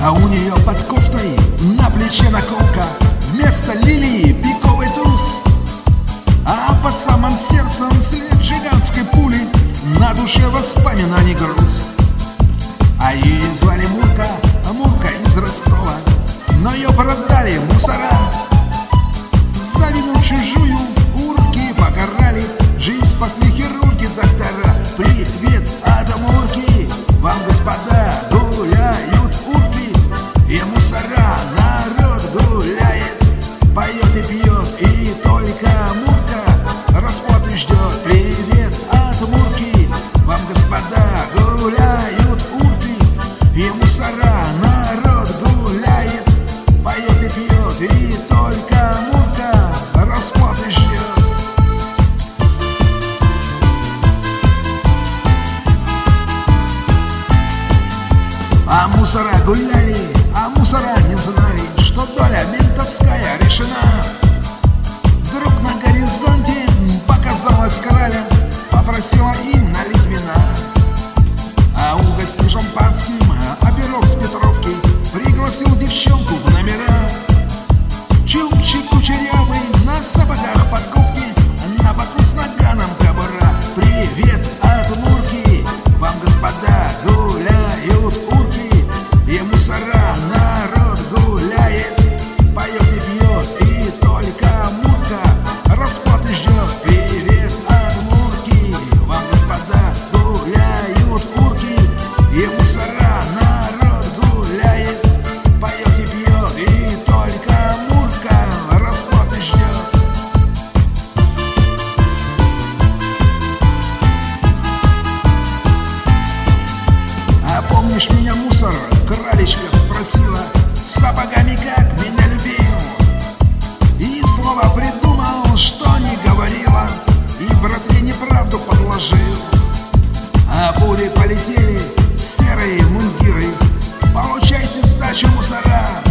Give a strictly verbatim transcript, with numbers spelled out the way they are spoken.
А у нее под кофтой на плече наколка, вместо лилии пиковый туз. А под самым сердцем след гигантской пули, на душе воспоминаний груз. А ее звали Мурка, Мурка из Ростова, но ее продали мусора. За вину чужую урки покарали, жизнь спасли хирурги, доктора. Привет от Мурки, вам, господа, гуляют урки и мусора, народ гуляет, поет и пьет, и только Мурка расплаты ждет. Привет от Мурки, вам, господа, гуляют урки и мусора, народ гуляет, поет и пьет, и только Мурка расплаты ждет. А мусора гуляли, а мусора не знали, что доля ментовская решена. Вдруг на горизонте показалась краля, попросила им налить вина. А угостил шампанским, а пирог с Петровки пригласил девчонку в номера. Чубчик кучерявый, на сапогах подковки, на боку с наганом кобура. Привет от Мурки, вам, господа, гуляют урки и мусора, народ гуляет, поет и пьет, и только Мурка расплаты ждет. Привет от Мурки, вам, господа, гуляют урки и мусора, народ гуляет, поет и пьет, и только Мурка расплаты ждет. А помнишь меня, мусор? Кралечка спросила, сапогами как меня любил. И слова придумал, что не говорила, и братве неправду подложил. А пули полетели, серые мундиры, получайте сдачу, мусора.